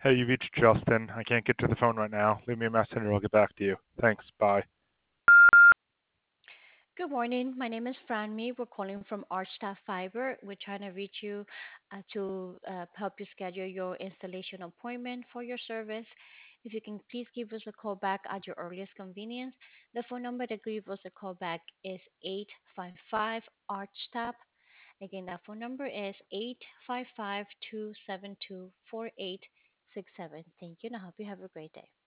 Hey, you reached Justin. I can't get to the phone right now. Leave me a message and I'll get back to you. Thanks. Bye. Good morning. My name is Franmi. We're calling from Archstaff Fiber. We're trying to reach you to help you schedule your installation appointment for your service. If you can please give us a call back at your earliest convenience. The phone number to give us a call back is 855 Archstaff. Again, that phone number is 855 272 4867. Thank you and I hope you have a great day.